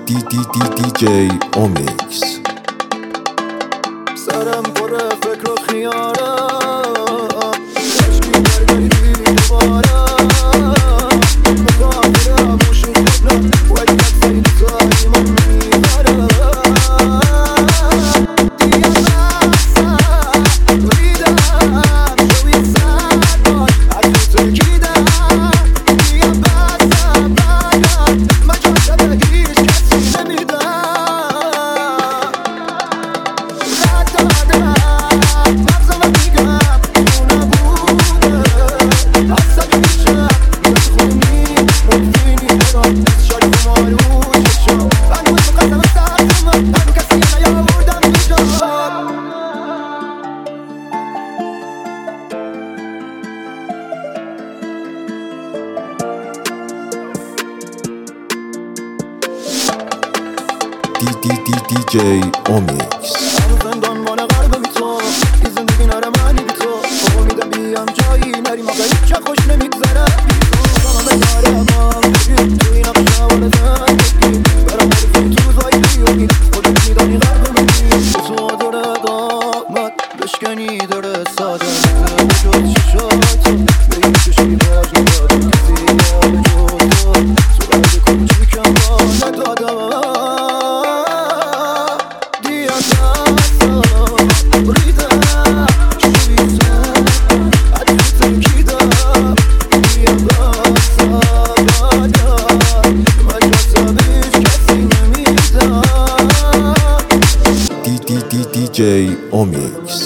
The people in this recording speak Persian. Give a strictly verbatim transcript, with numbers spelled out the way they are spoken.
دی دی دی دی جی اومیکس. سرم پر فکر و خیالم، عشقی برگردی دوباره، مخاطرم و شکرم ولی عکسی سایی من میبرم. دیگه بسم ریدم شوی سر باش از تو ترکیدم. دیگه بسم بگم مجازه به هیچ کسی نمیدم. دی دی دی دی جی اومیکس. هنوز زندان مال قلبم بی تو، این زندگی نره منی بی تو. امیدم بیام جایی نریم آقا هیچ جا خوش نمیگذره بی تو. زمان بگارم بگیر تو این اقشا و زندگی برام بریزی تو روزایی بیونی خودت میدانی قلبم بگیر تو داره دامت بشکنی داره ساده به جز شیشاتو به این چشمی باز ندارم کسی یا به جز تو تو قلب کوچیکم را ندادم. دی دی دی دی جی اومیکس.